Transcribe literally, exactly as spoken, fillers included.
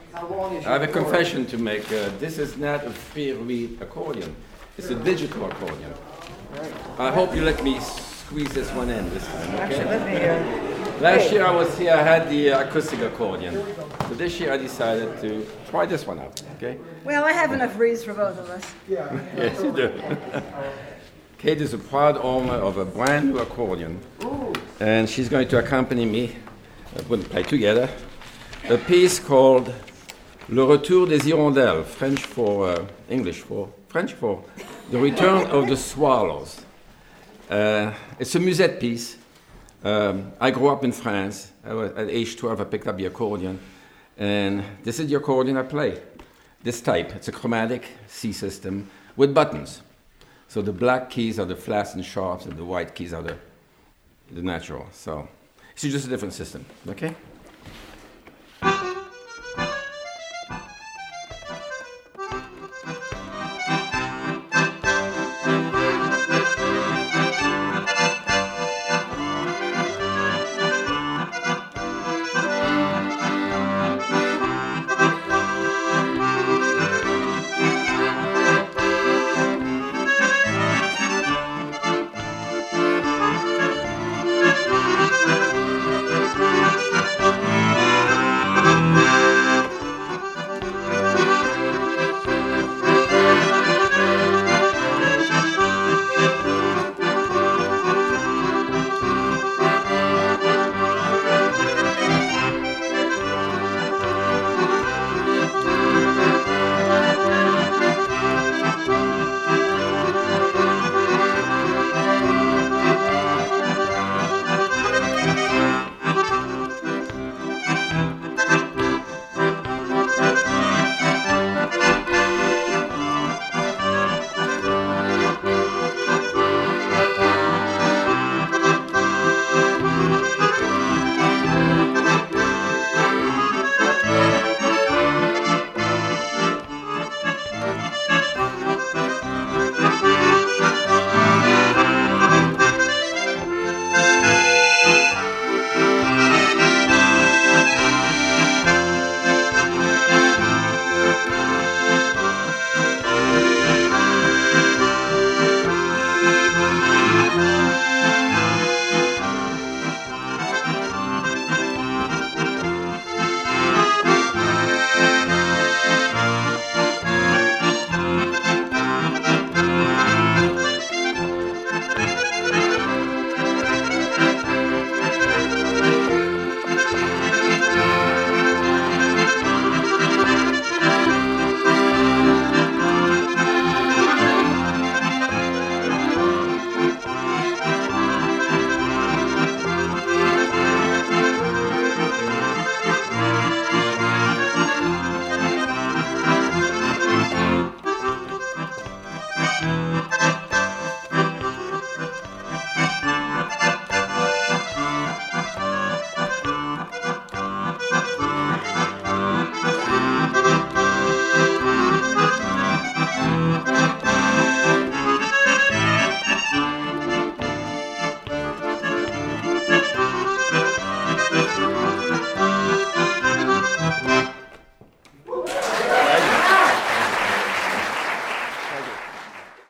How long is I have a your cord? confession to make. Uh, this is not a fair reed accordion. It's a digital accordion. Right. I hope you let me squeeze this one in this time, Actually, okay? let me, uh, Last hey. year I was here, I had the uh, acoustic accordion. So this year I decided to try this one out, okay? Well, I have enough reeds for both of us. Yes, you do. Kate is a proud owner of a brand new accordion. And she's going to accompany me, uh, we'll play together, a piece called Le Retour des Hirondelles, French for, uh, English for, French for The Return of the Swallows. Uh, it's a musette piece. Um, I grew up in France. I was, at age twelve, I picked up the accordion. And this is the accordion I play. This type, it's a chromatic C system with buttons. So the black keys are the flats and sharps, and the white keys are the, the natural. So it's just a different system, okay?